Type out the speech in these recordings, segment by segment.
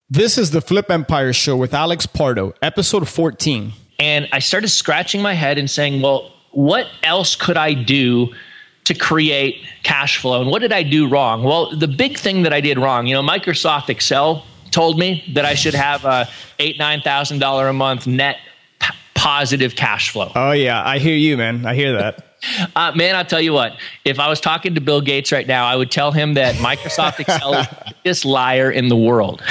This is the Flip Empire Show with Alex Pardo, episode 14. And I started scratching my head and saying, well, what else could I do to create cash flow? And what did I do wrong? Well, the big thing that I did wrong, Microsoft Excel told me that I should have a $8,000, $9,000 a month net positive cash flow. Oh yeah, I hear you, man. I hear that. Man, I'll tell you what, if I was talking to Bill Gates right now, I would tell him that Microsoft Excel is the biggest liar in the world.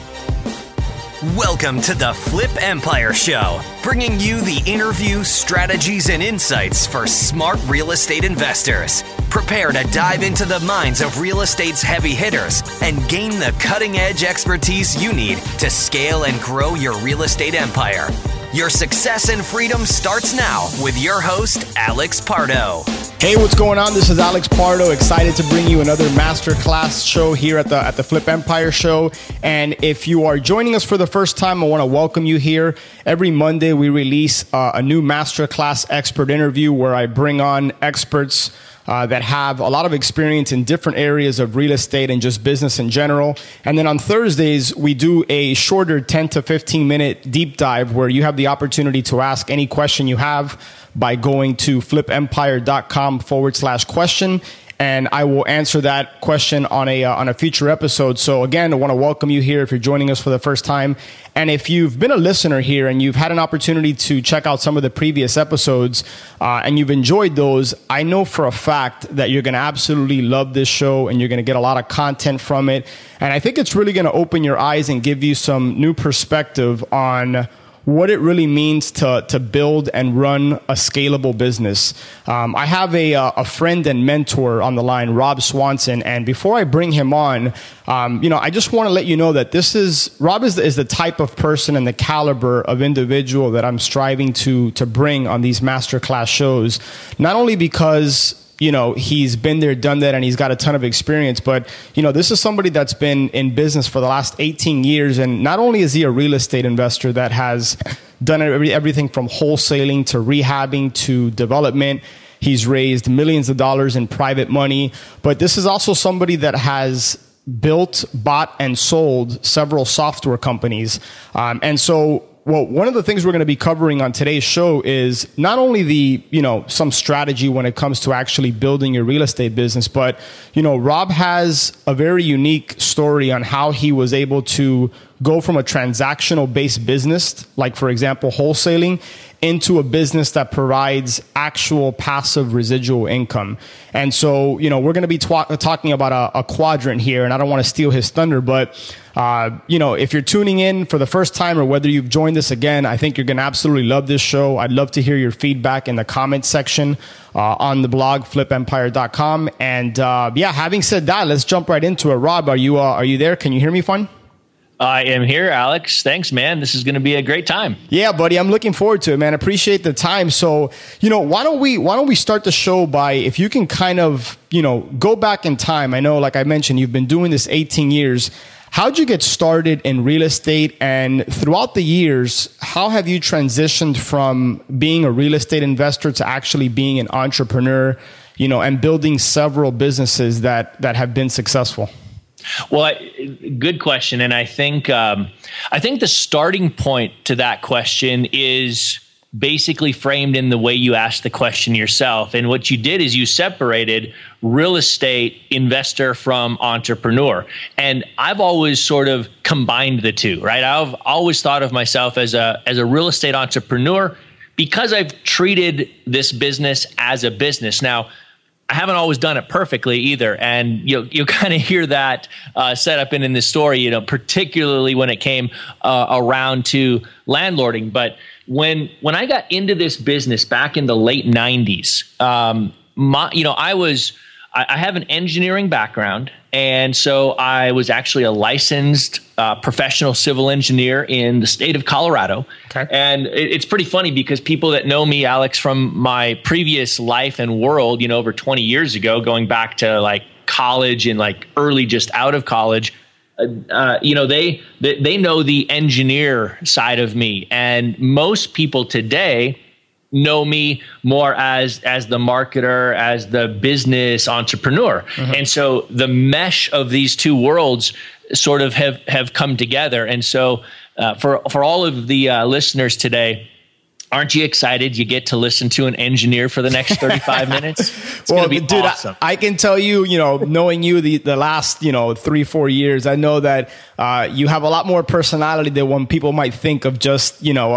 Welcome to the Flip Empire Show, bringing you the interview, strategies, and insights for smart real estate investors. Prepare to dive into the minds of real estate's heavy hitters and gain the cutting-edge expertise you need to scale and grow your real estate empire. Your success and freedom starts now with your host, Alex Pardo. Hey, what's going on? This is Alex Pardo, excited to bring you another masterclass show here at the Flip Empire Show. And if you are joining us for the first time, I want to welcome you here. Every Monday, we release a new masterclass expert interview where I bring on experts that have a lot of experience in different areas of real estate and just business in general. And then on Thursdays, we do a shorter 10 to 15 minute deep dive where you have the opportunity to ask any question you have by going to flipempire.com/question. And I will answer that question on a future episode. So again, I want to welcome you here if you're joining us for the first time. And if you've been a listener here and you've had an opportunity to check out some of the previous episodes and you've enjoyed those, I know for a fact that you're going to absolutely love this show and you're going to get a lot of content from it. And I think it's really going to open your eyes and give you some new perspective on what it really means to build and run a scalable business. I have a friend and mentor on the line, Rob Swanson, and before I bring him on, I just want to let you know that Rob is the type of person and the caliber of individual that I'm striving to bring on these masterclass shows. Not only because he's been there, done that, and he's got a ton of experience. But, this is somebody that's been in business for the last 18 years. And not only is he a real estate investor that has done everything from wholesaling to rehabbing to development. He's raised millions of dollars in private money. But this is also somebody that has built, bought, and sold several software companies. Well, one of the things we're going to be covering on today's show is not only some strategy when it comes to actually building your real estate business, but, Rob has a very unique story on how he was able to go from a transactional based business, like for example, wholesaling, into a business that provides actual passive residual income. And so, we're going to be talking about a quadrant here, and I don't want to steal his thunder, but if you're tuning in for the first time or whether you've joined us again, I think you're going to absolutely love this show. I'd love to hear your feedback in the comment section on the blog, flipempire.com. And having said that, let's jump right into it. Rob, are you there? Can you hear me fine? I am here, Alex. Thanks, man. This is going to be a great time. Yeah, buddy. I'm looking forward to it, man. Appreciate the time. So, why don't we start the show by, if you can kind of, go back in time. I know, like I mentioned, you've been doing this 18 years. How'd you get started in real estate? And throughout the years, how have you transitioned from being a real estate investor to actually being an entrepreneur, and building several businesses that have been successful? Well, good question. And I think the starting point to that question is basically framed in the way you asked the question yourself. And what you did is you separated real estate investor from entrepreneur. And I've always sort of combined the two, right? I've always thought of myself as a real estate entrepreneur because I've treated this business as a business. Now, I haven't always done it perfectly either. And you kind of hear that set up in this story, particularly when it came around to landlording. But when I got into this business back in the late 90s, I have an engineering background. And so I was actually a licensed professional civil engineer in the state of Colorado. Okay. And it's pretty funny because people that know me, Alex, from my previous life and world, over 20 years ago, going back to like college and like early just out of college, they know the engineer side of me. And most people today know me more as the marketer, as the business entrepreneur. Mm-hmm. And so the mesh of these two worlds sort of have come together. And so for all of the listeners today, aren't you excited you get to listen to an engineer for the next 35 minutes? It's going to be awesome. I can tell you, knowing you the last, 3-4 years, I know that you have a lot more personality than when people might think of just,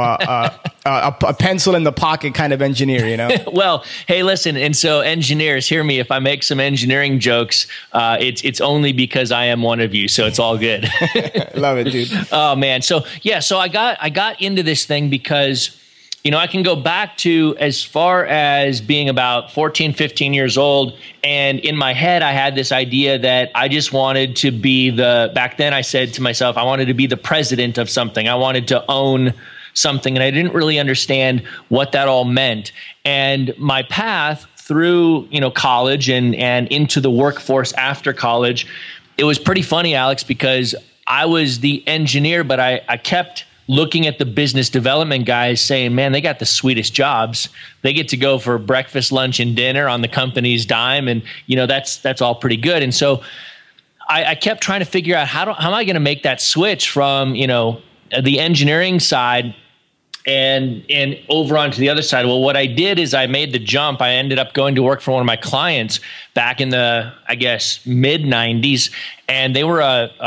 a pencil in the pocket kind of engineer, Well, hey, listen. And so engineers, hear me. If I make some engineering jokes, it's only because I am one of you. So it's all good. Love it, dude. Oh, man. So, yeah. So I got into this thing because I can go back to as far as being about 14, 15 years old. And in my head, I had this idea that I just wanted to be back then I said to myself, I wanted to be the president of something. I wanted to own something. And I didn't really understand what that all meant. And my path through, college and into the workforce after college, it was pretty funny, Alex, because I was the engineer, but I kept looking at the business development guys saying, man, they got the sweetest jobs. They get to go for breakfast, lunch, and dinner on the company's dime. And, that's all pretty good. And so I kept trying to figure out how am I going to make that switch from, the engineering side and over onto the other side. Well, what I did is I made the jump. I ended up going to work for one of my clients back in the, I guess, mid 90s. And they were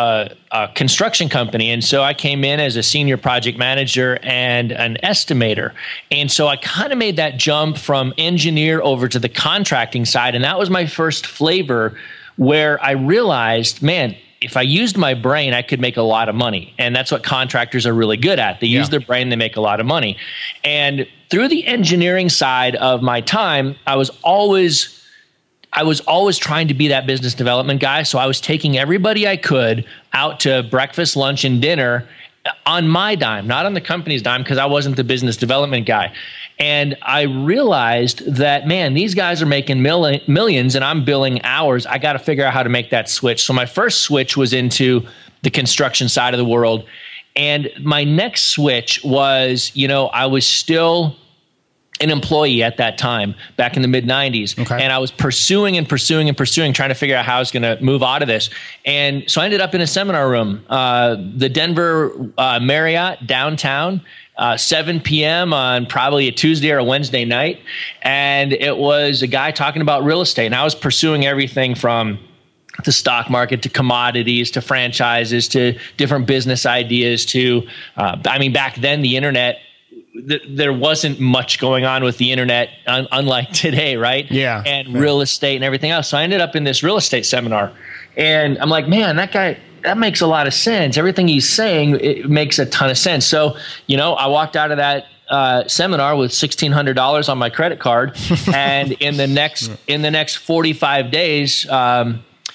a construction company. And so I came in as a senior project manager and an estimator. And so I kind of made that jump from engineer over to the contracting side. And that was my first flavor where I realized, man, if I used my brain, I could make a lot of money. And that's what contractors are really good at. They use their brain, they make a lot of money. And through the engineering side of my time, I was always trying to be that business development guy. So I was taking everybody I could out to breakfast, lunch, and dinner on my dime, not on the company's dime, because I wasn't the business development guy. And I realized that, man, these guys are making millions and I'm billing hours. I got to figure out how to make that switch. So my first switch was into the construction side of the world. And my next switch was, I was still an employee at that time, back in the mid 90s. Okay. And I was pursuing, trying to figure out how I was going to move out of this. And so I ended up in a seminar room, the Denver Marriott downtown, 7 p.m. on probably a Tuesday or a Wednesday night. And it was a guy talking about real estate. And I was pursuing everything from the stock market to commodities to franchises to different business ideas to, back then the internet, there wasn't much going on with the internet, unlike today, right? Yeah. And real estate and everything else. So I ended up in this real estate seminar. And I'm like, man, that guy, that makes a lot of sense. Everything he's saying, it makes a ton of sense. So, I walked out of that seminar with $1,600 on my credit card. And in the next 45 days, I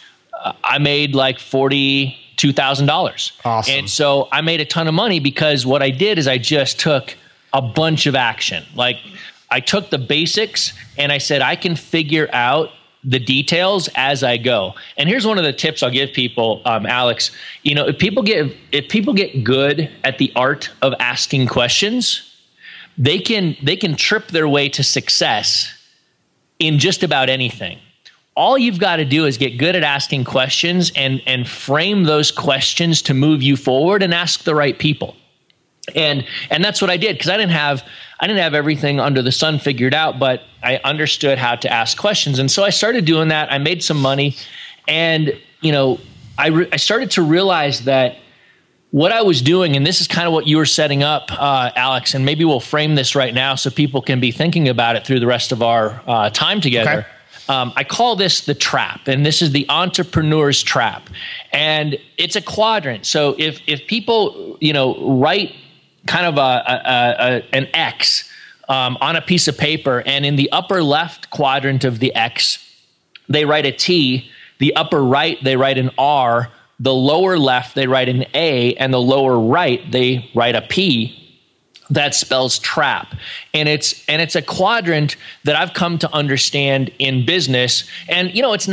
made like $42,000. Awesome. And so I made a ton of money because what I did is I just took a bunch of action. Like I took the basics and I said, I can figure out the details as I go. And here's one of the tips I'll give people, Alex. If people get good at the art of asking questions, they can trip their way to success in just about anything. All you've got to do is get good at asking questions and frame those questions to move you forward and ask the right people. And that's what I did, because I didn't have everything under the sun figured out, but I understood how to ask questions. And so I started doing that. I made some money, and I started to realize that what I was doing, and this is kind of what you were setting up, Alex, and maybe we'll frame this right now so people can be thinking about it through the rest of our time together. Okay. I call this the trap, and this is the entrepreneur's trap. And it's a quadrant. So if people, write kind of an X on a piece of paper, and in the upper left quadrant of the X, they write a T. The upper right, they write an R. The lower left, they write an A. And the lower right, they write a P. That spells trap. And it's a quadrant that I've come to understand in business. And,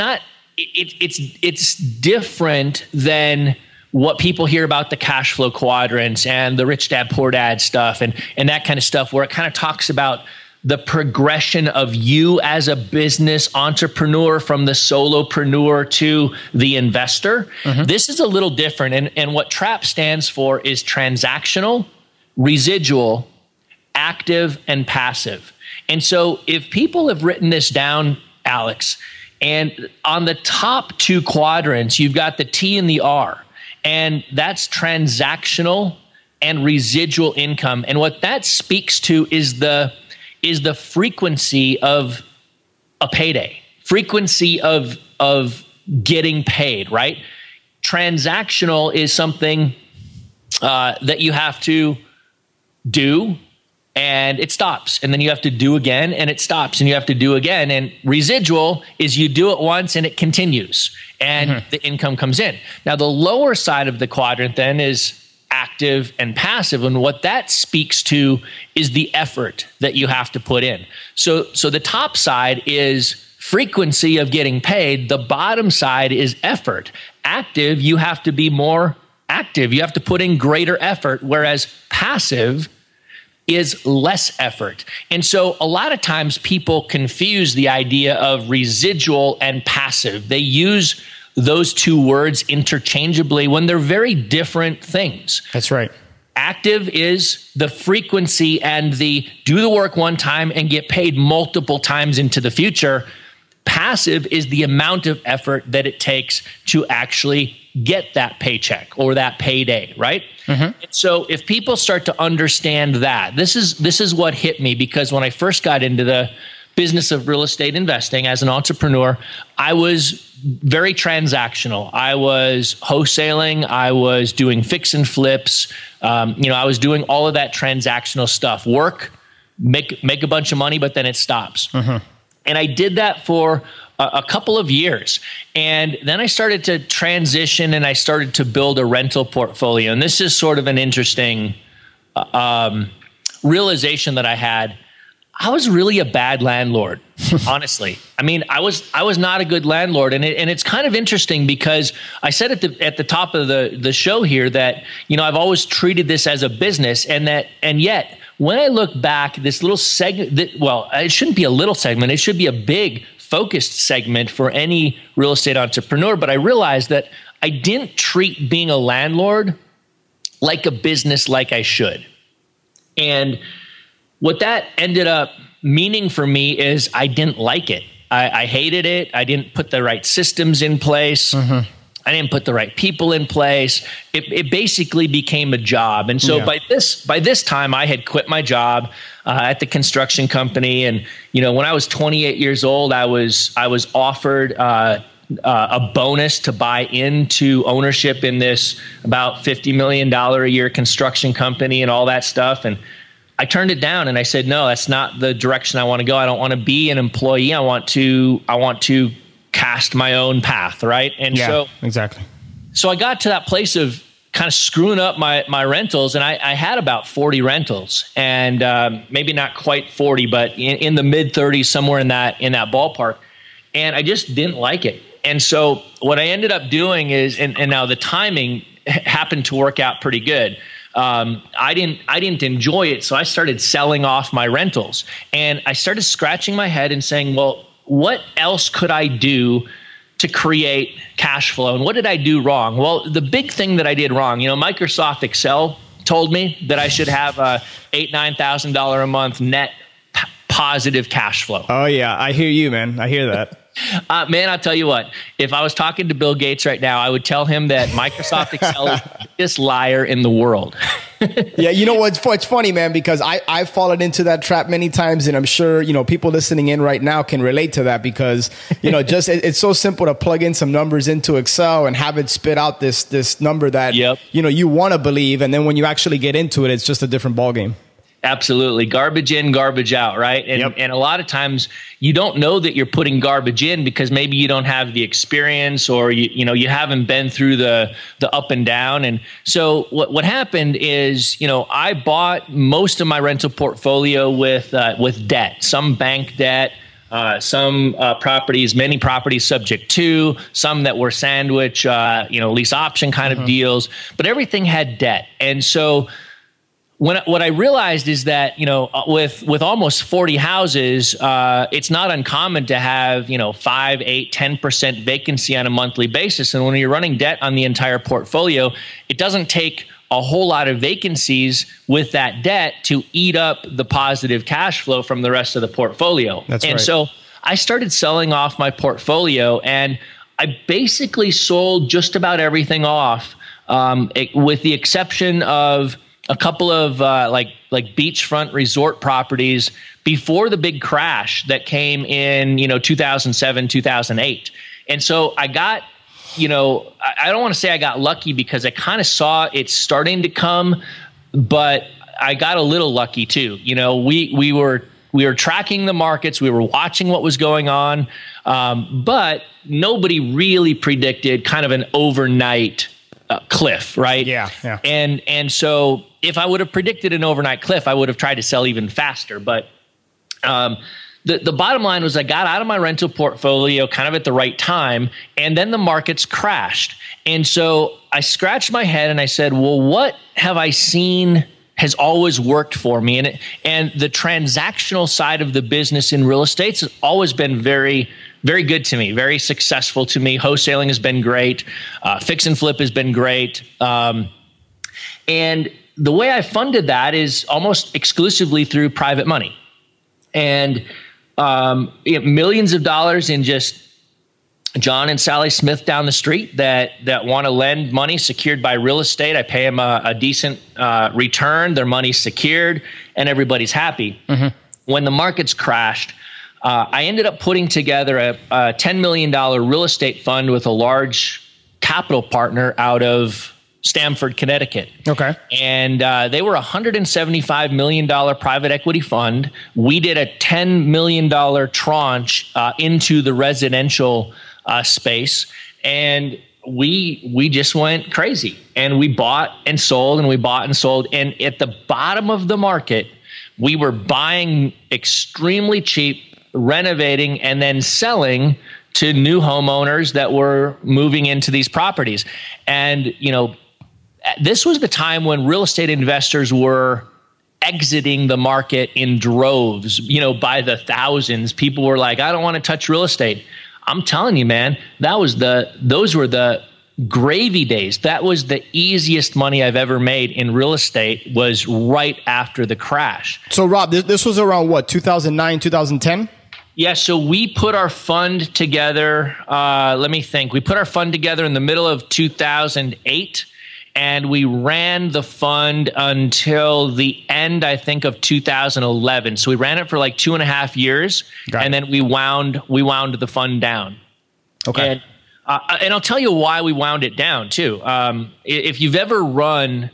it's different than what people hear about the cash flow quadrants and the rich dad, poor dad stuff and that kind of stuff, where it kind of talks about the progression of you as a business entrepreneur from the solopreneur to the investor. This is a little different. And what TRAP stands for is transactional, residual, active, and passive. And so if people have written this down, Alex, and on the top two quadrants, you've got the T and the R, and that's transactional and residual income. And what that speaks to is the frequency of a payday, frequency of getting paid, right? Transactional is something that you have to do and it stops. And then you have to do again and it stops and you have to do again. And residual is you do it once and it continues and the income comes in. Now, the lower side of the quadrant then is active and passive. And what that speaks to is the effort that you have to put in. So the top side is frequency of getting paid. The bottom side is effort. Active, you have to be more active. You have to put in greater effort, whereas passive is less effort. And so a lot of times people confuse the idea of residual and passive. They use those two words interchangeably when they're very different things. That's right. Active is the frequency and the do the work one time and get paid multiple times into the future. Passive is the amount of effort that it takes to actually get that paycheck or that payday, right? And so if people start to understand that, this is what hit me, because when I first got into the business of real estate investing as an entrepreneur, I was very transactional. I was wholesaling. I was doing fix and flips. I was doing all of that transactional stuff. Work, make a bunch of money, but then it stops. And I did that for a couple of years. And then I started to transition and I started to build a rental portfolio. And this is sort of an interesting realization that I had. I was really a bad landlord, honestly. I mean, I was not a good landlord, and it's kind of interesting because I said at the top of the show here that I've always treated this as a business, and yet when I look back, this little segment, it shouldn't be a little segment; it should be a big focused segment for any real estate entrepreneur. But I realized that I didn't treat being a landlord like a business like I should, and what that ended up meaning for me is I didn't like it. I hated it. I didn't put the right systems in place. I didn't put the right people in place. It basically became a job. And so by this time, I had quit my job at the construction company. And when I was 28 years old, I was offered a bonus to buy into ownership in this about $50 million a year construction company and all that stuff. And I turned it down and I said, no, that's not the direction I want to go. I don't want to be an employee. I want to cast my own path, right? And exactly. So I got to that place of kind of screwing up my rentals, and I had about 40 rentals, and maybe not quite 40, but in the mid 30s, somewhere in that ballpark. And I just didn't like it. And so what I ended up doing is, and now the timing happened to work out pretty good. I didn't enjoy it. So I started selling off my rentals, and I started scratching my head and saying, well, what else could I do to create cash flow? And what did I do wrong? Well, the big thing that I did wrong, Microsoft Excel told me that I should have a $8,000-9,000 a month net positive cash flow. Oh yeah. I hear you, man. I hear that. Man, I'll tell you what, if I was talking to Bill Gates right now, I would tell him that Microsoft Excel is the biggest liar in the world. Yeah, it's funny, man, because I've fallen into that trap many times, and I'm sure, people listening in right now can relate to that because, it's so simple to plug in some numbers into Excel and have it spit out this number that, you want to believe. And then when you actually get into it, it's just a different ballgame. Absolutely. Garbage in, garbage out, right? And a lot of times you don't know that you're putting garbage in because maybe you don't have the experience, or you haven't been through the up and down. And so what happened is, I bought most of my rental portfolio with debt, some bank debt, some many properties subject to, some that were sandwich, lease option kind of deals, but everything had debt. And so what I realized is that, with almost 40 houses, it's not uncommon to have, 5, 8, 10% vacancy on a monthly basis. And when you're running debt on the entire portfolio, it doesn't take a whole lot of vacancies with that debt to eat up the positive cash flow from the rest of the portfolio. That's right. So I started selling off my portfolio, and I basically sold just about everything off, with the exception of a couple of like beachfront resort properties before the big crash that came in 2007, 2008. And so I got, I don't want to say I got lucky, because I kind of saw it starting to come, but I got a little lucky too. We were tracking the markets, we were watching what was going on, but nobody really predicted kind of an overnight cliff, right? Yeah. And so if I would have predicted an overnight cliff, I would have tried to sell even faster. But the bottom line was I got out of my rental portfolio kind of at the right time, and then the markets crashed. And so I scratched my head and I said, well, what have I seen has always worked for me? And the transactional side of the business in real estate has always been very, very good to me, very successful to me. Wholesaling has been great. Fix and flip has been great. And the way I funded that is almost exclusively through private money. And millions of dollars in just John and Sally Smith down the street that want to lend money secured by real estate. I pay them a decent return. Their money's secured, and everybody's happy. Mm-hmm. When the markets crashed, I ended up putting together a $10 million real estate fund with a large capital partner out of Stamford, Connecticut. Okay. And they were a $175 million private equity fund. We did a $10 million tranche into the residential space. And we just went crazy. And we bought and sold, and we bought and sold. And at the bottom of the market, we were buying extremely cheap, renovating, and then selling to new homeowners that were moving into these properties. And, this was the time when real estate investors were exiting the market in droves, by the thousands. People were like, I don't want to touch real estate. I'm telling you, man, those were the gravy days. That was the easiest money I've ever made in real estate, was right after the crash. So Rob, this was around what, 2009, 2010? Yeah, so we put our fund together, let me think. We put our fund together in the middle of 2008. And we ran the fund until the end, I think, of 2011. So we ran it for like 2.5 years, and then we wound the fund down. Okay. And I'll tell you why we wound it down too. If you've ever run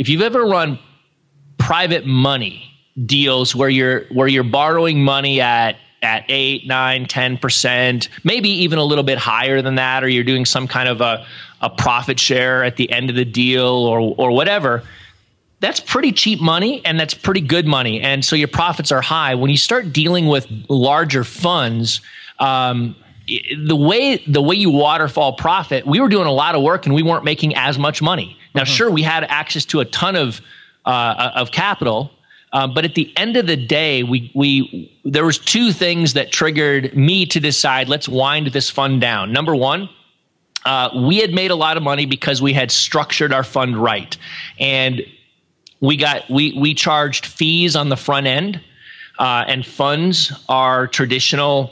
private money deals where you're borrowing money at 8, 9, 10%, maybe even a little bit higher than that, or you're doing some kind of a profit share at the end of the deal or whatever, that's pretty cheap money, and that's pretty good money. And so your profits are high. When you start dealing with larger funds, the way you waterfall profit, we were doing a lot of work and we weren't making as much money. Now, sure, we had access to a ton of capital, but at the end of the day, there was 2 things that triggered me to decide, let's wind this fund down. Number one, we had made a lot of money because we had structured our fund right, and we charged fees on the front end, and funds are traditionally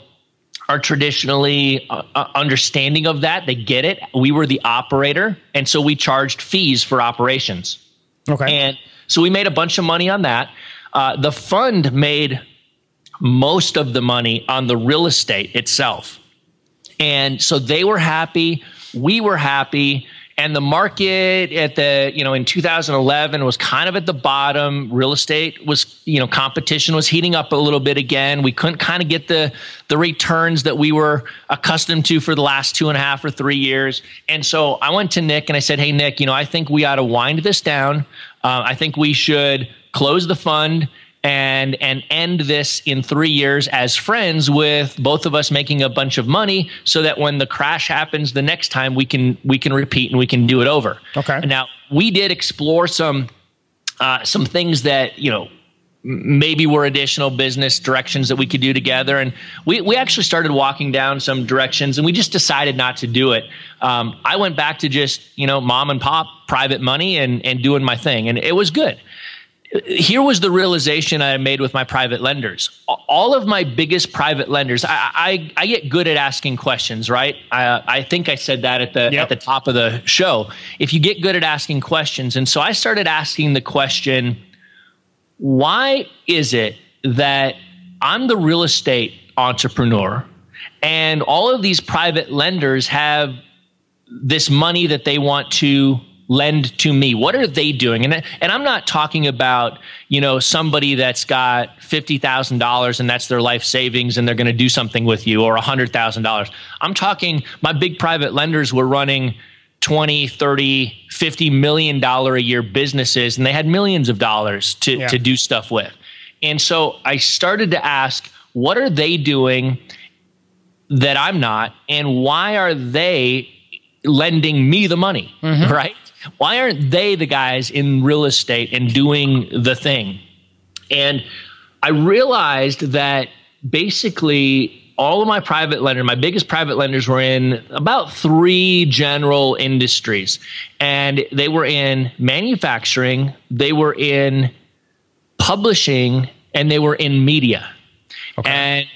understanding of that. They get it. We were the operator, and so we charged fees for operations. Okay, and so we made a bunch of money on that. The fund made most of the money on the real estate itself, and so they were happy. We were happy, and the market in 2011 was kind of at the bottom. Real estate was, competition was heating up a little bit again. We couldn't kind of get the returns that we were accustomed to for the last 2.5 or 3 years. And so I went to Nick and I said, hey, Nick, I think we ought to wind this down. I think we should close the fund and end this in 3 years as friends, with both of us making a bunch of money, so that when the crash happens the next time, we can repeat and we can do it over. Okay. Now, we did explore some some things that, maybe were additional business directions that we could do together. And we actually started walking down some directions, and we just decided not to do it. I went back to just, mom and pop private money and doing my thing. And it was good. Here was the realization I made with my private lenders. All of my biggest private lenders, I get good at asking questions, right? I think I said that at the top of the show. If you get good at asking questions. And so I started asking the question, why is it that I'm the real estate entrepreneur and all of these private lenders have this money that they want to lend to me? What are they doing? And I'm not talking about, somebody that's got $50,000 and that's their life savings and they're going to do something with you, or $100,000. I'm talking, my big private lenders were running 20, 30, $50 million a year businesses, and they had millions of dollars to do stuff with. And so I started to ask, what are they doing that I'm not? And why are they lending me the money, right? Why aren't they the guys in real estate and doing the thing? And I realized that basically all of my private lenders, my biggest private lenders, were in about 3 general industries. And they were in manufacturing, they were in publishing, and they were in media. Okay. And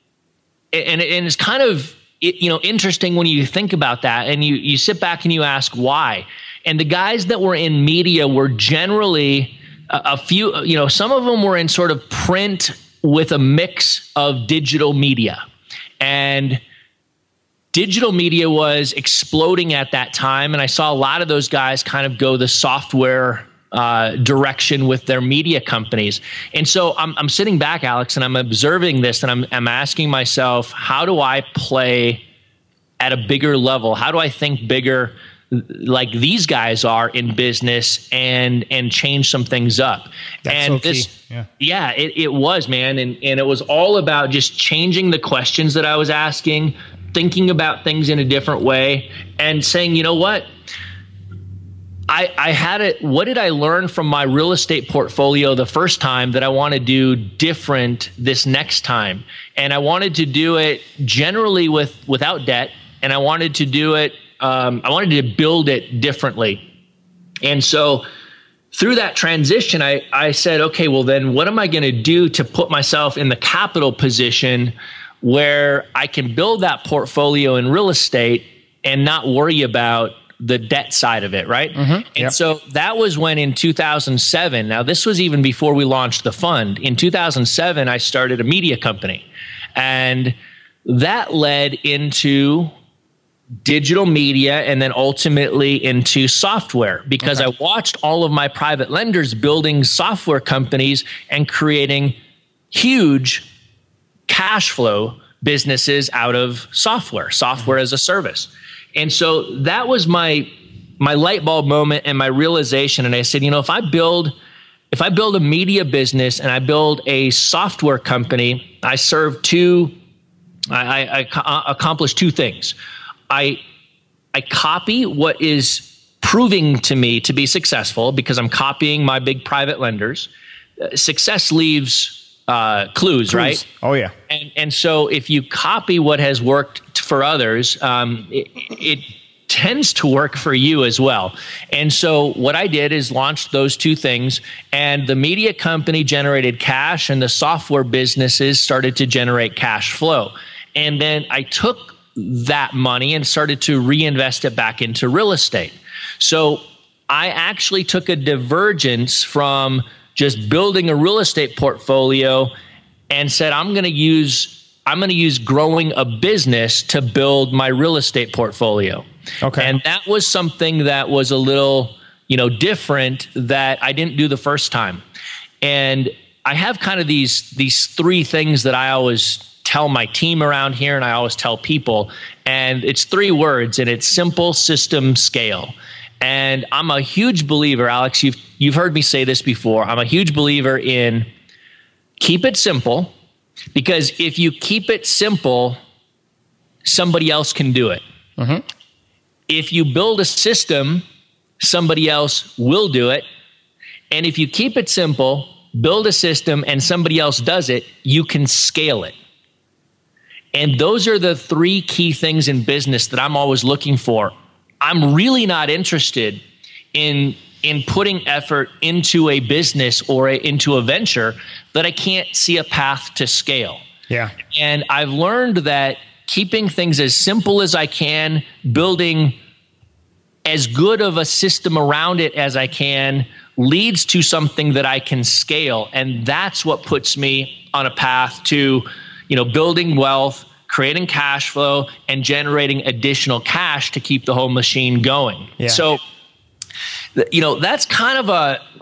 it's kind of, interesting when you think about that and you sit back and you ask why. And the guys that were in media were generally a few, some of them were in sort of print with a mix of digital media. And digital media was exploding at that time. And I saw a lot of those guys kind of go the software direction with their media companies. And so I'm sitting back, Alex, and I'm observing this, and I'm asking myself, how do I play at a bigger level? How do I think bigger like these guys are in business and change some things up? That's and so this, key. It was, man. And it was all about just changing the questions that I was asking, thinking about things in a different way, and saying, you know what? I had it. What did I learn from my real estate portfolio the first time that I want to do different this next time? And I wanted to do it generally without debt. And I wanted to do it, I wanted to build it differently. And so through that transition, I said, okay, well then what am I going to do to put myself in the capital position where I can build that portfolio in real estate and not worry about the debt side of it, right? And so that was when in 2007, now this was even before we launched the fund. In 2007, I started a media company, and that led into digital media and then ultimately into software, because I watched all of my private lenders building software companies and creating huge cash flow businesses out of software as a service. And so that was my light bulb moment and my realization. And I said, if I build a media business and I build a software company, I accomplish 2 things. I copy what is proving to me to be successful because I'm copying my big private lenders. Success leaves clues, right? Oh yeah. And so if you copy what has worked for others, it tends to work for you as well. And so what I did is launched those 2 things, and the media company generated cash and the software businesses started to generate cash flow. And then I took that money and started to reinvest it back into real estate. So I actually took a divergence from just building a real estate portfolio and said, I'm going to use growing a business to build my real estate portfolio. Okay. And that was something that was a little, different that I didn't do the first time. And I have kind of these 3 things that I always tell my team around here, and I always tell people, and it's 3 words, and it's simple, system, scale. And I'm a huge believer, Alex, you've heard me say this before. I'm a huge believer in keep it simple, because if you keep it simple, somebody else can do it. If you build a system, somebody else will do it. And if you keep it simple, build a system, and somebody else does it, you can scale it. And those are the three key things in business that I'm always looking for. I'm really not interested in putting effort into a business or into a venture that I can't see a path to scale. Yeah. And I've learned that keeping things as simple as I can, building as good of a system around it as I can, leads to something that I can scale. And that's what puts me on a path to, building wealth, creating cash flow, and generating additional cash to keep the whole machine going. Yeah. So, that's kind of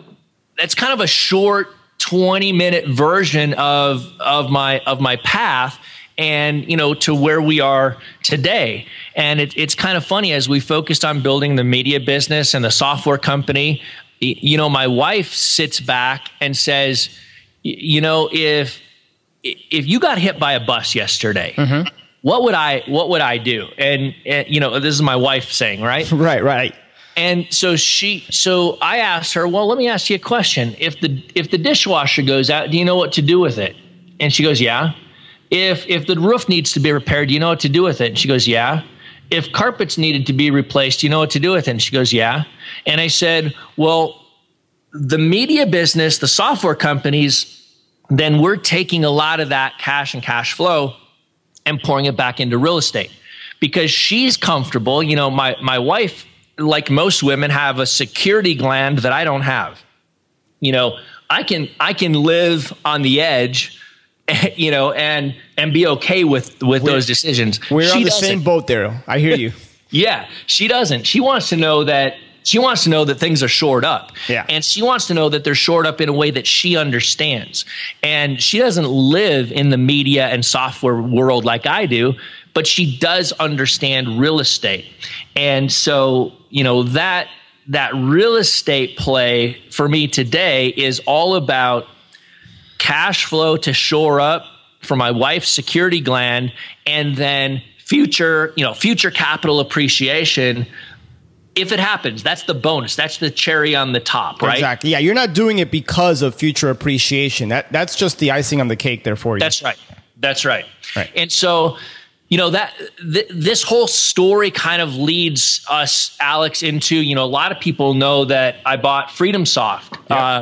a short 20-minute version of my path, and to where we are today. And it's kind of funny, as we focused on building the media business and the software company, my wife sits back and says, if you got hit by a bus yesterday, mm-hmm. what would I do? And this is my wife saying, right? Right. And so I asked her, well, let me ask you a question. If the dishwasher goes out, do you know what to do with it? And she goes, yeah. If the roof needs to be repaired, do you know what to do with it? And she goes, yeah. If carpets needed to be replaced, do you know what to do with it? And she goes, yeah. And I said, well, the media business, the software companies, then we're taking a lot of that cash and cash flow and pouring it back into real estate, because she's comfortable. My wife, like most women, have a security gland that I don't have. I can live on the edge, and be okay with those decisions. We're on the same boat there. I hear you. Yeah, she doesn't. She wants to know that things are shored up. Yeah. And she wants to know that they're shored up in a way that she understands. And she doesn't live in the media and software world like I do, but she does understand real estate. And so, that real estate play for me today is all about cash flow to shore up for my wife's security gland, and then future capital appreciation. If it happens, that's the bonus. That's the cherry on the top, right? Exactly. Yeah, you're not doing it because of future appreciation. That's just the icing on the cake there for you. That's right. Right. And so, this whole story kind of leads us, Alex, into, a lot of people know that I bought FreedomSoft,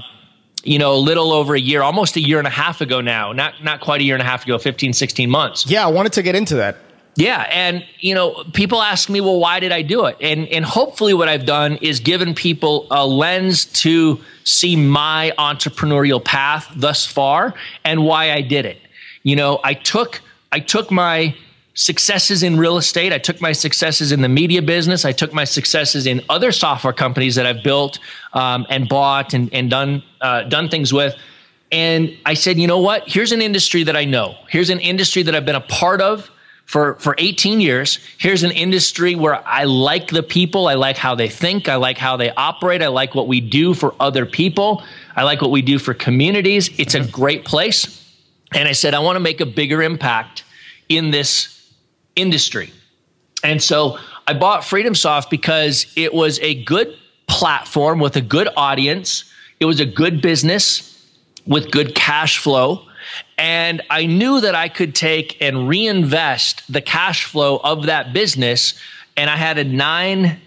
a little over a year, almost a year and a half ago now, not quite a year and a half ago, 15, 16 months. Yeah, I wanted to get into that. Yeah. And, people ask me, well, why did I do it? And hopefully what I've done is given people a lens to see my entrepreneurial path thus far and why I did it. I took my successes in real estate. I took my successes in the media business. I took my successes in other software companies that I've built and bought and done things with. And I said, you know what? Here's an industry that I know. Here's an industry that I've been a part of for 18 years. Here's an industry where I like the people. I like how they think. I like how they operate. I like what we do for other people. I like what we do for communities. It's a great place. And I said, I want to make a bigger impact in this industry. And so I bought FreedomSoft because it was a good platform with a good audience. It was a good business with good cash flow. And I knew that I could take and reinvest the cash flow of that business. And I had a 9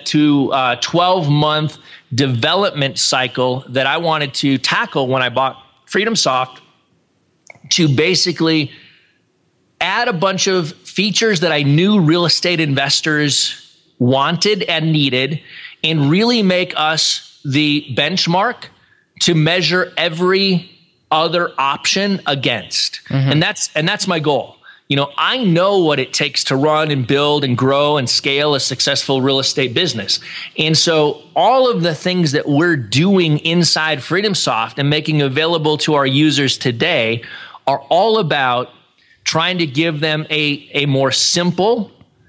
to 12 month development cycle that I wanted to tackle when I bought FreedomSoft, to basically add a bunch of features that I knew real estate investors wanted and needed, and really make us the benchmark to measure every other option against. Mm-hmm. And that's my goal. I know what it takes to run and build and grow and scale a successful real estate business. And so all of the things that we're doing inside FreedomSoft and making available to our users today are all about trying to give them a more simple,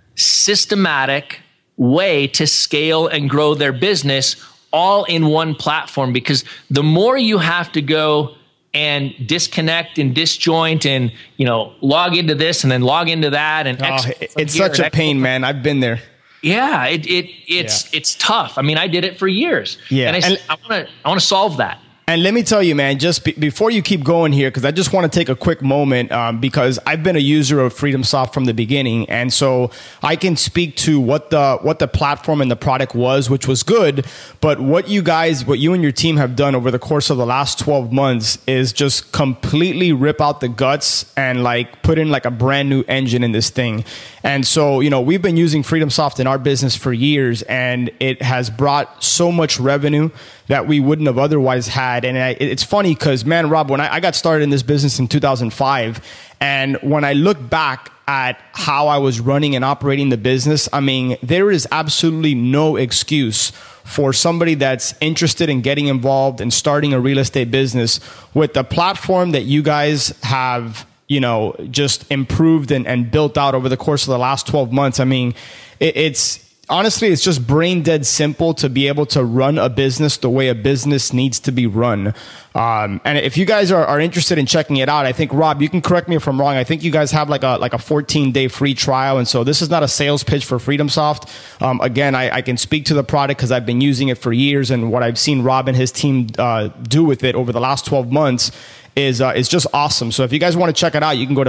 systematic way to scale and grow their business all in one platform. Because the more you have to go and disconnect and disjoint and, log into this and then log into that. And it's such a pain, man. I've been there. Yeah, it's tough. I mean, I did it for years. Yeah. And I want to solve that. And let me tell you, man, just before you keep going here, because I just want to take a quick moment, because I've been a user of FreedomSoft from the beginning. And so I can speak to what the platform and the product was, which was good. But what you and your team have done over the course of the last 12 months is just completely rip out the guts and like put in like a brand new engine in this thing. And so, we've been using FreedomSoft in our business for years, and it has brought so much revenue that we wouldn't have otherwise had. And it's funny because, man, Rob, when I got started in this business in 2005, and when I look back at how I was running and operating the business, I mean, there is absolutely no excuse for somebody that's interested in getting involved and starting a real estate business with the platform that you guys have just improved and built out over the course of the last 12 months. I mean, honestly, it's just brain dead simple to be able to run a business the way a business needs to be run. And if you guys are interested in checking it out, I think, Rob, you can correct me if I'm wrong. I think you guys have like a 14-day free trial. And so this is not a sales pitch for FreedomSoft. Again, I can speak to the product because I've been using it for years, and what I've seen Rob and his team do with it over the last 12 months is just awesome. So if you guys want to check it out, you can go to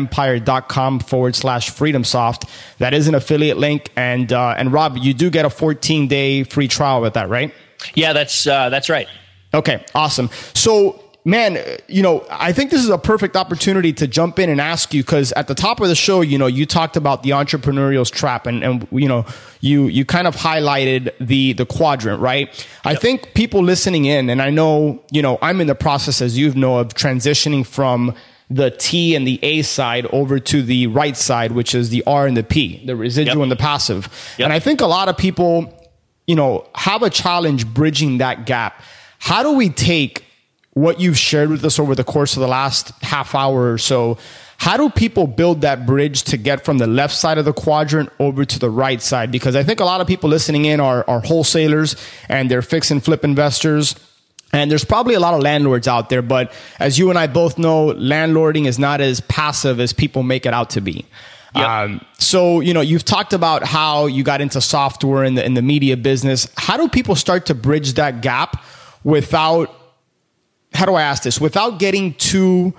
flipempire.com/FreedomSoft. That is an affiliate link. And Rob, you do get a 14-day free trial with that, right? Yeah, that's right. Okay, awesome. So, man, I think this is a perfect opportunity to jump in and ask you, because at the top of the show, you talked about the entrepreneurial's trap, and you kind of highlighted the quadrant, right? Yep. I think people listening in, and I know, I'm in the process, as you know, of transitioning from the T and the A side over to the right side, which is the R and the P, the residual and the passive. Yep. And I think a lot of people, have a challenge bridging that gap. How do we take what you've shared with us over the course of the last half hour or so? How do people build that bridge to get from the left side of the quadrant over to the right side? Because I think a lot of people listening in are wholesalers, and they're fix and flip investors. And there's probably a lot of landlords out there, but as you and I both know, landlording is not as passive as people make it out to be. Yep. So, you've talked about how you got into software in the media business. How do people start to bridge that gap without getting too,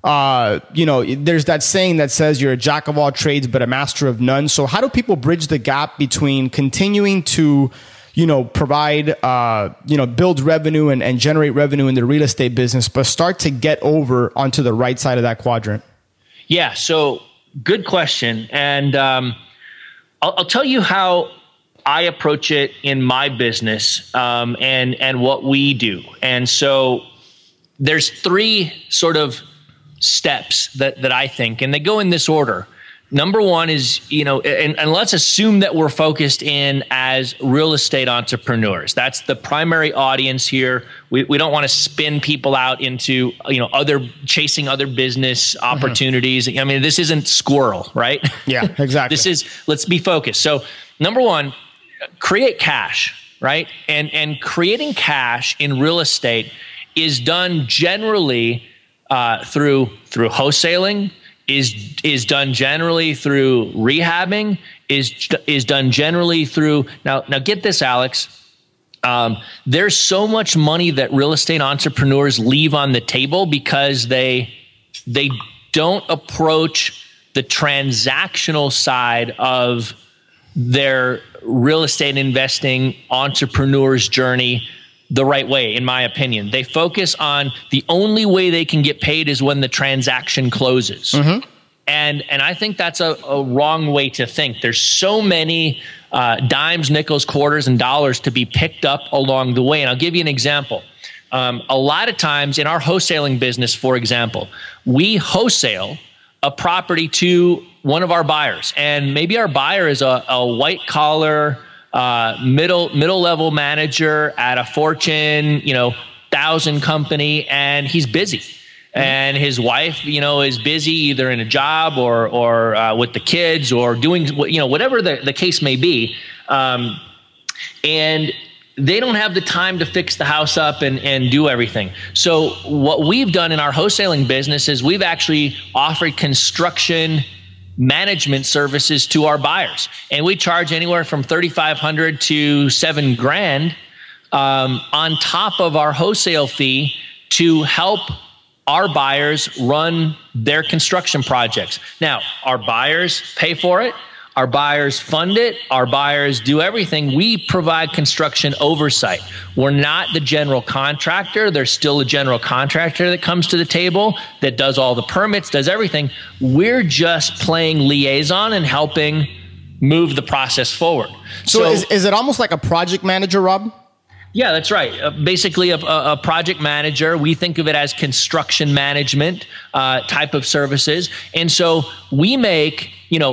there's that saying that says you're a jack of all trades, but a master of none. So how do people bridge the gap between continuing to, provide, build revenue and generate revenue in the real estate business, but start to get over onto the right side of that quadrant? Yeah. So good question. And, I'll tell you how I approach it in my business, and what we do. And so there's three sort of steps that I think, and they go in this order. Number one is, and let's assume that we're focused in as real estate entrepreneurs. That's the primary audience here. We don't want to spin people out into, chasing other business opportunities. I mean, this isn't Squirrel, right? Yeah, exactly. Let's be focused. So number one, create cash, right? And creating cash in real estate is done generally through wholesaling, is done generally through rehabbing, is done generally through now get this, Alex. There's so much money that real estate entrepreneurs leave on the table because they don't approach the transactional side of their real estate investing entrepreneur's journey the right way, in my opinion. They focus on the only way they can get paid is when the transaction closes. Mm-hmm. And I think that's a wrong way to think. There's so many dimes, nickels, quarters, and dollars to be picked up along the way. And I'll give you an example. A lot of times in our wholesaling business, for example, we wholesale a property to one of our buyers. And maybe our buyer is a white collar, middle level manager at a Fortune, 1,000 company, and he's busy. And his wife, is busy either in a job or with the kids or doing, whatever the case may be. And they don't have the time to fix the house up and do everything. So what we've done in our wholesaling business is we've actually offered construction management services to our buyers. And we charge anywhere from $3,500 to $7,000 on top of our wholesale fee to help our buyers run their construction projects. Now, our buyers pay for it. Our buyers fund it. Our buyers do everything. We provide construction oversight. We're not the general contractor. There's still a general contractor that comes to the table that does all the permits, does everything. We're just playing liaison and helping move the process forward. So is it almost like a project manager, Rob? Yeah, that's right. Basically, a project manager. We think of it as construction management type of services. And so we make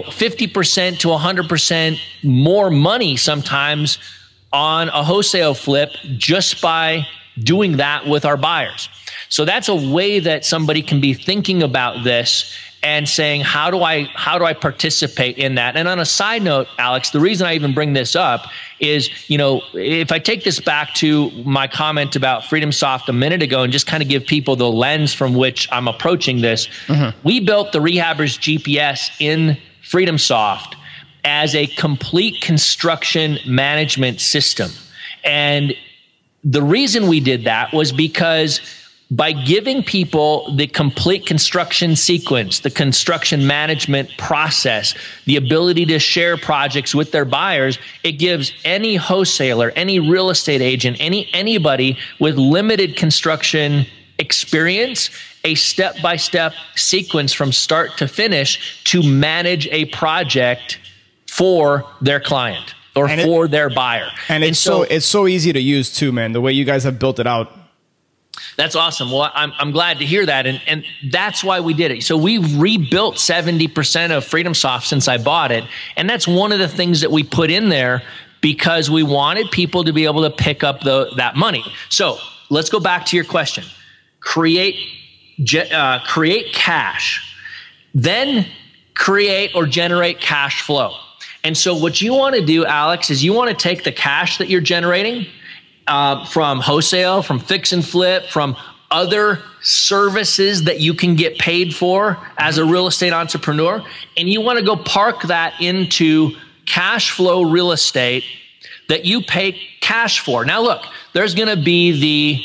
50% to 100% more money sometimes on a wholesale flip just by doing that with our buyers. So that's a way that somebody can be thinking about this and saying, how do I participate in that? And on a side note, Alex, the reason I even bring this up is, if I take this back to my comment about FreedomSoft a minute ago and just kind of give people the lens from which I'm approaching this, we built the Rehabber's GPS in FreedomSoft as a complete construction management system. And the reason we did that was because by giving people the complete construction sequence, the construction management process, the ability to share projects with their buyers, it gives any wholesaler, any real estate agent, anybody with limited construction experience a step-by-step sequence from start to finish to manage a project for their client or for their buyer. And it's so easy to use too, man, the way you guys have built it out. That's awesome. Well, I'm glad to hear that. And that's why we did it. So we've rebuilt 70% of FreedomSoft since I bought it. And that's one of the things that we put in there because we wanted people to be able to pick up that money. So let's go back to your question. Create cash, then create or generate cash flow. And so what you want to do, Alex, is you want to take the cash that you're generating from wholesale, from fix and flip, from other services that you can get paid for as a real estate entrepreneur, and you want to go park that into cash flow real estate that you pay cash for. Now, look, there's going to be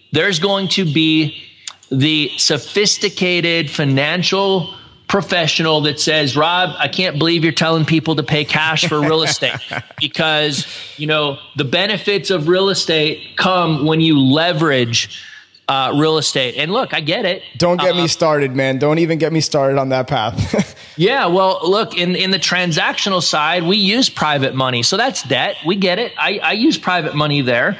the sophisticated financial professional that says, Rob, I can't believe you're telling people to pay cash for real estate because, the benefits of real estate come when you leverage real estate. And look, I get it. Don't get me started, man. Don't even get me started on that path. Yeah. Well, look, in the transactional side, we use private money. So that's debt. We get it. I use private money there.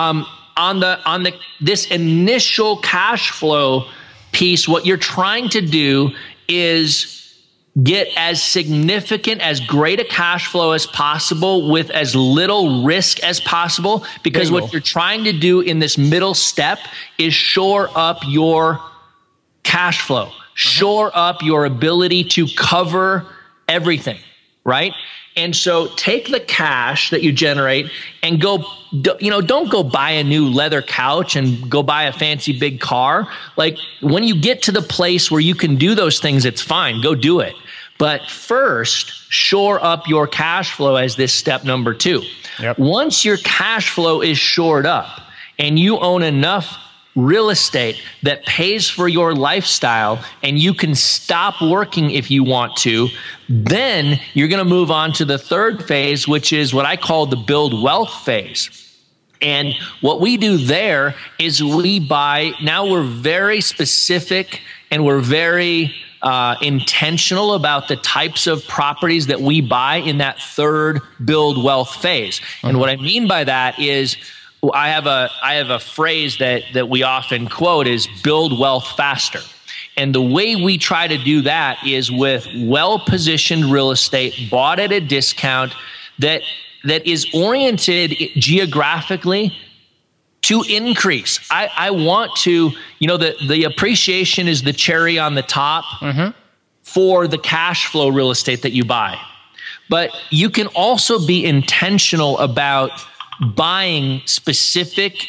On this initial cash flow piece, what you're trying to do is get as significant, as great a cash flow as possible with as little risk as possible, because what you're trying to do in this middle step is shore up your cash flow, shore up your ability to cover everything, right? And so take the cash that you generate and go, don't go buy a new leather couch and go buy a fancy big car. Like when you get to the place where you can do those things, it's fine. Go do it. But first, shore up your cash flow as this step number 2. Yep. Once your cash flow is shored up and you own enough real estate that pays for your lifestyle and you can stop working if you want to, then you're going to move on to the third phase, which is what I call the build wealth phase. And what we do there is now we're very specific and we're very intentional about the types of properties that we buy in that third build wealth phase. And what I mean by that is I have a phrase that we often quote is build wealth faster. And the way we try to do that is with well-positioned real estate bought at a discount that is oriented geographically to increase. I want to, the appreciation is the cherry on the top for the cash flow real estate that you buy. But you can also be intentional about buying specific,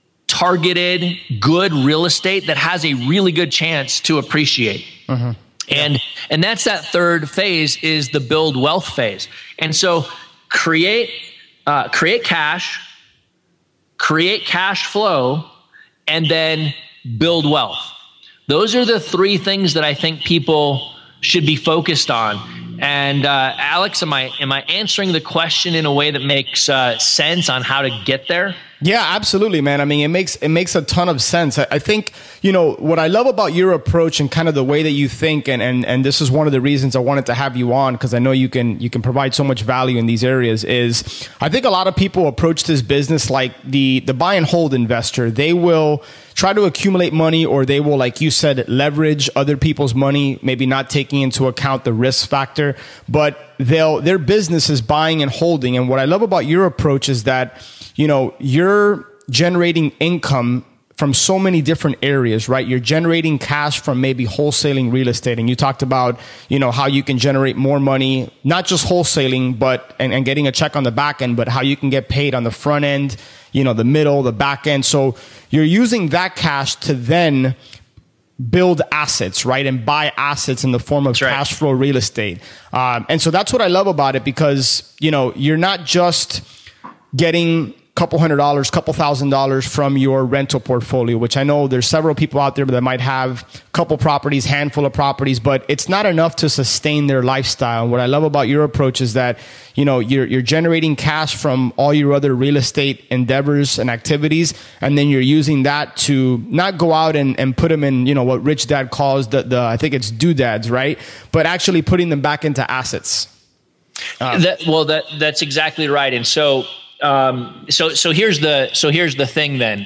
targeted, good real estate that has a really good chance to appreciate. And that's that third phase, is the build wealth phase. And so create cash, create cash flow, and then build wealth. Those are the three things that I think people should be focused on. And Alex, am I answering the question in a way that makes sense on how to get there? Yeah, absolutely, man. I mean, it makes a ton of sense. I think, what I love about your approach and kind of the way that you think, and this is one of the reasons I wanted to have you on, because I know you can provide so much value in these areas, is I think a lot of people approach this business like the buy and hold investor. They will try to accumulate money, or they will, like you said, leverage other people's money, maybe not taking into account the risk factor, but their business is buying and holding. And what I love about your approach is that, you're generating income from so many different areas, right? You're generating cash from maybe wholesaling real estate. And you talked about, how you can generate more money, not just wholesaling, but, and getting a check on the back end, but how you can get paid on the front end, the middle, the back end. So you're using that cash to then build assets, right? And buy assets in the form of cash flow real estate. And so that's what I love about it, because, you're not just getting couple $100s, couple $1,000s from your rental portfolio, which I know there's several people out there that might have a couple properties, handful of properties, but it's not enough to sustain their lifestyle. And what I love about your approach is that, you're generating cash from all your other real estate endeavors and activities. And then you're using that to not go out and put them in, what Rich Dad calls the I think it's doodads, right? But actually putting them back into assets. That's exactly right. And so here's the thing then.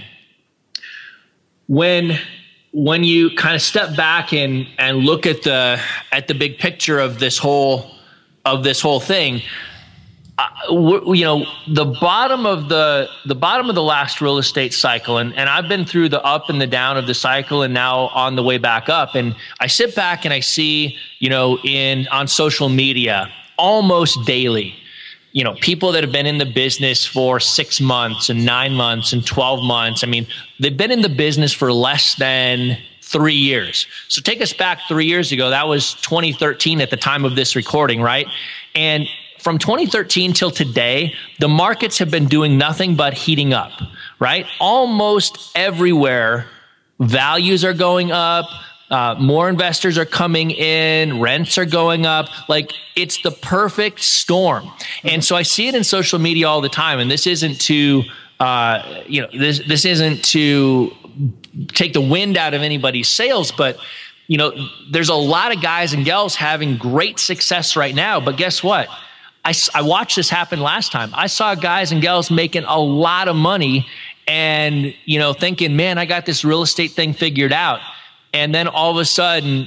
When you kind of step back and look at the big picture of this whole thing, the bottom of the last real estate cycle, and I've been through the up and the down of the cycle, and now on the way back up, and I sit back and I see, on social media almost daily, people that have been in the business for 6 months and 9 months and 12 months. I mean, they've been in the business for less than 3 years. So take us back 3 years ago. That was 2013 at the time of this recording, right? And from 2013 till today, the markets have been doing nothing but heating up, right? Almost everywhere, values are going up. More investors are coming in, rents are going up. Like, it's the perfect storm. And so I see it in social media all the time. And this isn't to, this isn't to take the wind out of anybody's sails, but there's a lot of guys and gals having great success right now. But guess what? I watched this happen last time. I saw guys and gals making a lot of money and, thinking, man, I got this real estate thing figured out. And then all of a sudden,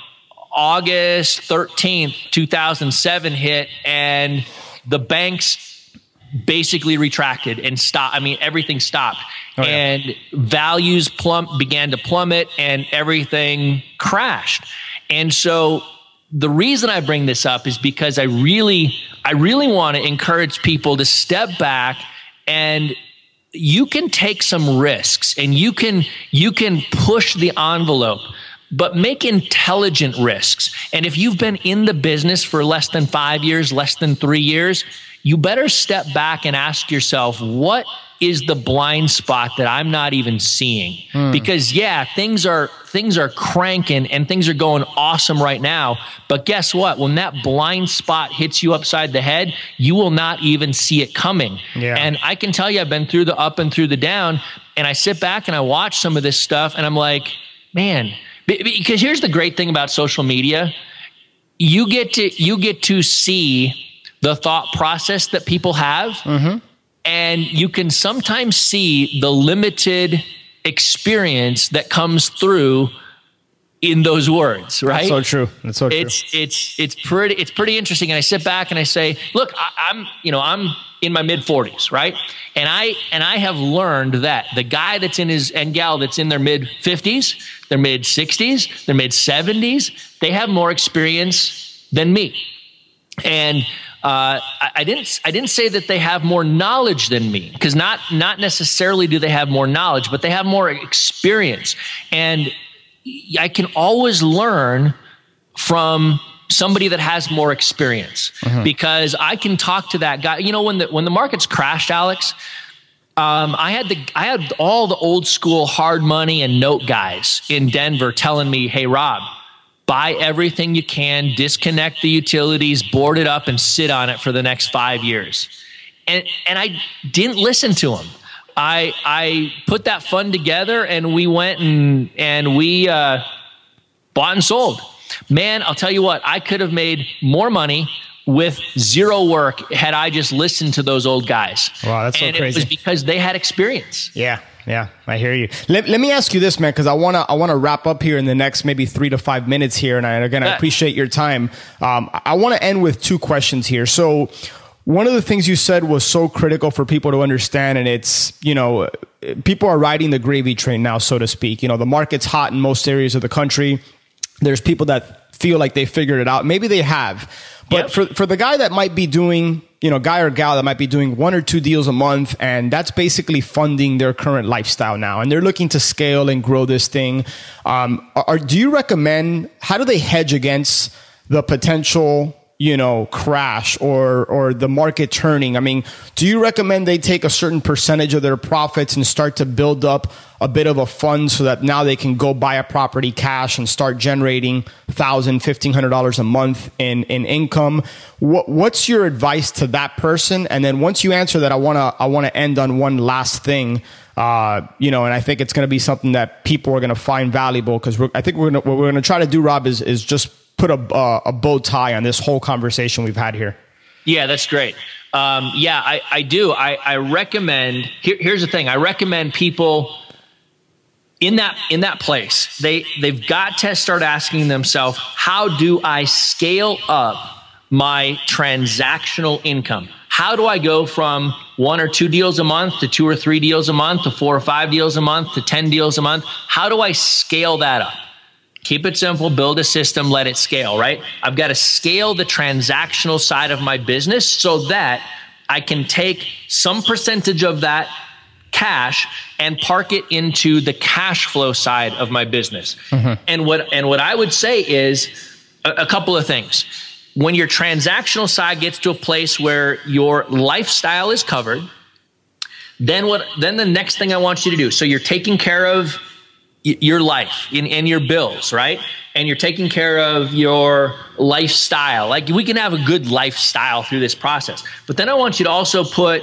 August 13th, 2007 hit, and the banks basically retracted and stopped. I mean, everything stopped. Oh, yeah. And values began to plummet and everything crashed. And so the reason I bring this up is because I really want to encourage people to step back, and you can take some risks and you can push the envelope, but make intelligent risks. And if you've been in the business for less than 5 years, less than 3 years, you better step back and ask yourself, what is the blind spot that I'm not even seeing? Because things are cranking and things are going awesome right now. But guess what? When that blind spot hits you upside the head, you will not even see it coming. Yeah. And I can tell you, I've been through the up and through the down, and I sit back and I watch some of this stuff and I'm like, man, because here's the great thing about social media. You get to see the thought process that people have. Mm-hmm. And you can sometimes see the limited experience that comes through in those words, right? That's so true. That's so true. It's pretty interesting. And I sit back and I say, look, I'm in my mid 40s, right? And I have learned that the guy that's in his and gal that's in their mid 50s, their mid 60s, their mid 70s, they have more experience than me. And I didn't say that they have more knowledge than me, because not necessarily do they have more knowledge, but they have more experience. And I can always learn from somebody that has more experience, because I can talk to that guy. You know, when the markets crashed, Alex, I had all the old school hard money and note guys in Denver telling me, "Hey, Rob, buy everything you can, disconnect the utilities, board it up, and sit on it for the next 5 years." And I didn't listen to them. I put that fund together, and we went and we bought and sold. Man, I'll tell you what, I could have made more money with zero work had I just listened to those old guys. Wow, that's so crazy. And it was because they had experience. Yeah, I hear you. Let me ask you this, man, because I wanna wrap up here in the next maybe 3 to 5 minutes here, and I appreciate your time. I want to end with 2 questions here. So, one of the things you said was so critical for people to understand, and it's, you know, people are riding the gravy train now, so to speak. You know, the market's hot in most areas of the country. There's people that feel like they figured it out. Maybe they have. But for the guy that might be doing, you know, guy or gal that might be doing 1 or 2 deals a month, and that's basically funding their current lifestyle now, and they're looking to scale and grow this thing. Do you recommend, how do they hedge against the potential, you know, crash or the market turning? I mean, do you recommend they take a certain percentage of their profits and start to build up a bit of a fund so that now they can go buy a property cash and start generating $1,000, $1,500 a month in income? What's your advice to that person? And then once you answer that, I want to end on one last thing. You know, and I think it's going to be something that people are going to find valuable, because I think what we're going to try to do, Rob, is just put a bow tie on this whole conversation we've had here. Yeah, that's great. I do. I recommend, here's the thing. I recommend people in that place, they've got to start asking themselves, how do I scale up my transactional income? How do I go from 1 or 2 deals a month to 2 or 3 deals a month to 4 or 5 deals a month to 10 deals a month? How do I scale that up? Keep it simple, build a system, let it scale, right? I've got to scale the transactional side of my business so that I can take some percentage of that cash and park it into the cash flow side of my business. And what I would say is a couple of things. When your transactional side gets to a place where your lifestyle is covered, then the next thing I want you to do, so you're taking care of your life and your bills, right? And you're taking care of your lifestyle. Like, we can have a good lifestyle through this process. But then I want you to also put,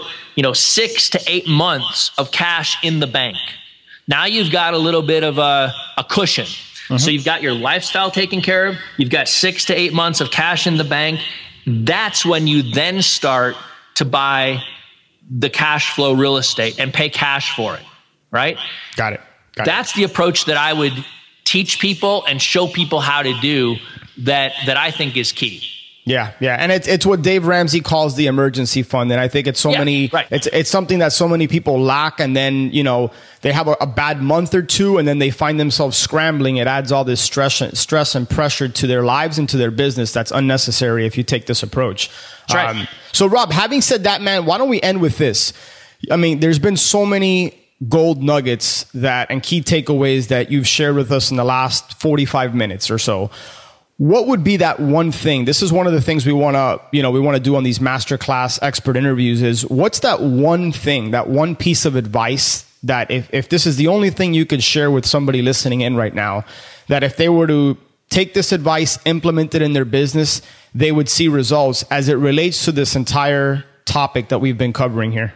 6 to 8 months of cash in the bank. Now you've got a little bit of a cushion. So you've got your lifestyle taken care of. You've got 6 to 8 months of cash in the bank. That's when you then start to buy the cash flow real estate and pay cash for it, right? Got it. That's the approach that I would teach people and show people how to do that I think is key. Yeah. And it's what Dave Ramsey calls the emergency fund. And I think it's it's something that so many people lack. And then, they have a bad month or two, and then they find themselves scrambling. It adds all this stress and pressure to their lives and to their business that's unnecessary if you take this approach. That's right. So Rob, having said that, man, why don't we end with this? I mean, there's been so many gold nuggets and key takeaways that you've shared with us in the last 45 minutes or so. What would be that one thing? This is one of the things we want to do on these masterclass expert interviews is, what's that one thing, that one piece of advice that if this is the only thing you could share with somebody listening in right now, that if they were to take this advice, implement it in their business, they would see results as it relates to this entire topic that we've been covering here?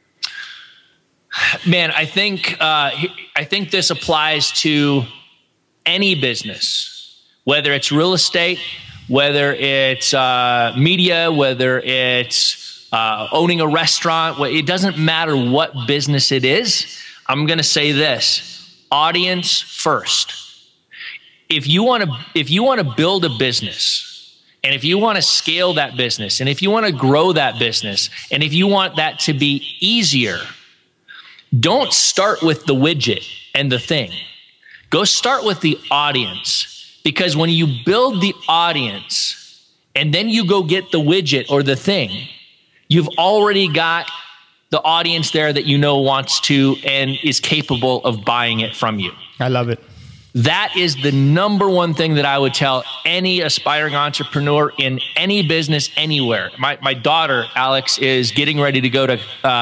Man, I think this applies to any business, whether it's real estate, whether it's media, whether it's owning a restaurant. It doesn't matter what business it is. I'm going to say this: audience first. If you want to build a business, and if you want to scale that business, and if you want to grow that business, and if you want that to be easier, don't start with the widget and the thing. Go start with the audience, because when you build the audience and then you go get the widget or the thing, you've already got the audience there that wants to and is capable of buying it from you. I love it. That is the number one thing that I would tell any aspiring entrepreneur in any business anywhere. My daughter, Alex, is getting ready to go to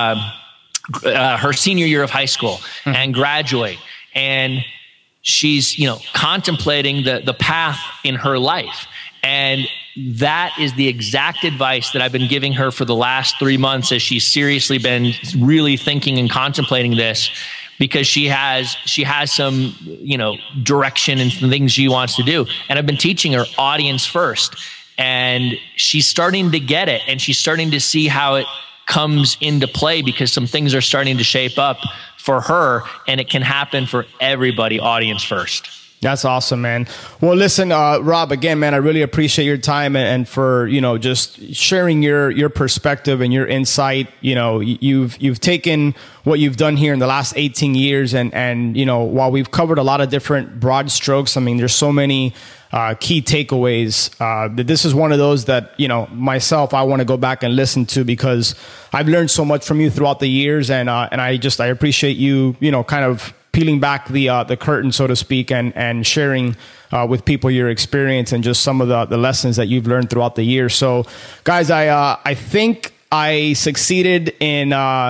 her senior year of high school and graduate. And she's, contemplating the path in her life. And that is the exact advice that I've been giving her for the last 3 months as she's seriously been really thinking and contemplating this, because she has some, direction and some things she wants to do. And I've been teaching her audience first, and she's starting to get it, and she's starting to see how it comes into play, because some things are starting to shape up for her, and it can happen for everybody, audience first. That's awesome, man. Well, listen, Rob, again, man, I really appreciate your time and for, just sharing your perspective and your insight. You've taken what you've done here in the last 18 years. And while we've covered a lot of different broad strokes, I mean, there's so many key takeaways that this is one of those that, myself, I want to go back and listen to, because I've learned so much from you throughout the years. And I appreciate you, kind of peeling back the curtain, so to speak, and sharing with people your experience and just some of the lessons that you've learned throughout the year. So, guys, I think I succeeded in,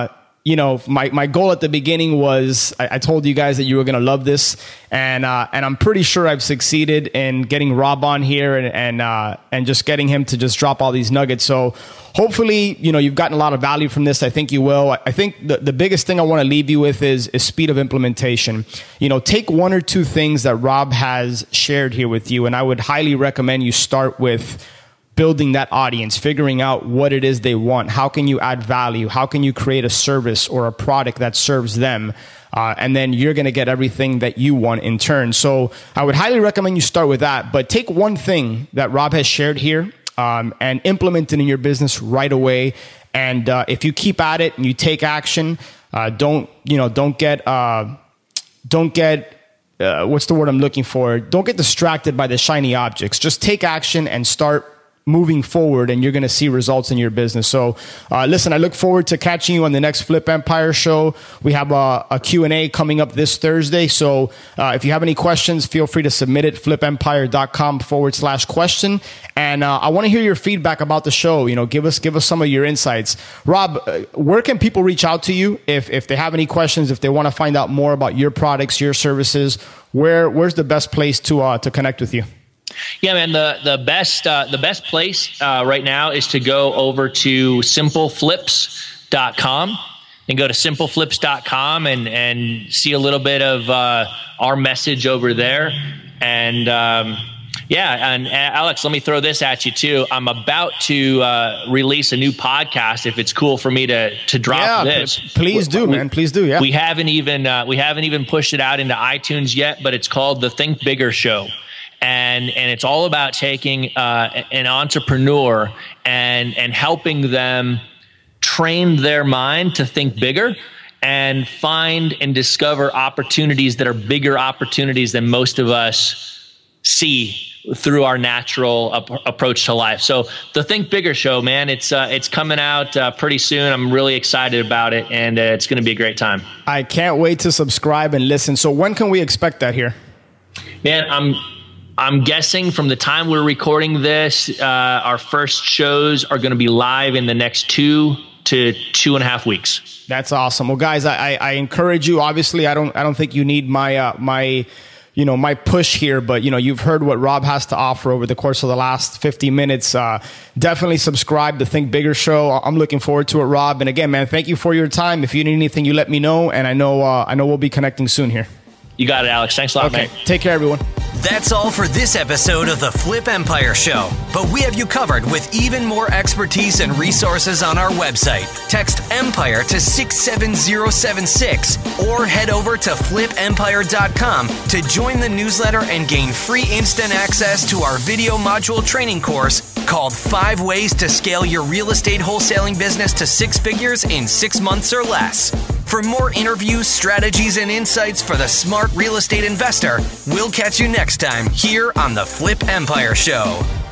my goal at the beginning was I told you guys that you were going to love this, and I'm pretty sure I've succeeded in getting Rob on here and just getting him to just drop all these nuggets. So hopefully, you've gotten a lot of value from this. I think you will. I think the biggest thing I want to leave you with is speed of implementation. Take one or two things that Rob has shared here with you, and I would highly recommend you start with building that audience, figuring out what it is they want. How can you add value? How can you create a service or a product that serves them? And then you're going to get everything that you want in turn. So I would highly recommend you start with that. But take one thing that Rob has shared here and implement it in your business right away. And if you keep at it and you take action, don't get what's the word I'm looking for? Don't get distracted by the shiny objects. Just take action and start moving forward, and you're going to see results in your business. So listen, I look forward to catching you on the next Flip Empire show. We have a Q&A coming up this Thursday. So if you have any questions, feel free to submit it, flipempire.com/question. And I want to hear your feedback about the show. Give us some of your insights. Rob, where can people reach out to you if they have any questions, if they want to find out more about your products, your services? Where's the best place to connect with you? Yeah, man, the best place right now is to go over to simpleflips.com and go to simpleflips.com and see a little bit of our message over there. And and Alex, let me throw this at you too. I'm about to release a new podcast. If it's cool for me to drop this, please do, man. Please do. Yeah, we haven't even pushed it out into iTunes yet, but it's called the Think Bigger Show. And it's all about taking an entrepreneur and helping them train their mind to think bigger and find and discover opportunities that are bigger opportunities than most of us see through our natural approach to life. So the Think Bigger Show, man, it's coming out pretty soon. I'm really excited about it, and it's going to be a great time. I can't wait to subscribe and listen. So when can we expect that here? Man, I'm guessing from the time we're recording this, our first shows are going to be live in the next 2 to 2.5 weeks. That's awesome. Well, guys, I encourage you. Obviously, I don't think you need my push here, but you've heard what Rob has to offer over the course of the last 50 minutes. Definitely subscribe to Think Bigger Show. I'm looking forward to it, Rob. And again, man, thank you for your time. If you need anything, you let me know. And I know we'll be connecting soon here. You got it, Alex. Thanks a lot, okay, man. Take care, everyone. That's all for this episode of the Flip Empire Show. But we have you covered with even more expertise and resources on our website. Text EMPIRE to 67076 or head over to flipempire.com to join the newsletter and gain free instant access to our video module training course called 5 Ways to Scale Your Real Estate Wholesaling Business to 6 Figures in 6 months or less. For more interviews, strategies, and insights for the smart real estate investor, we'll catch you next time here on the Flip Empire Show.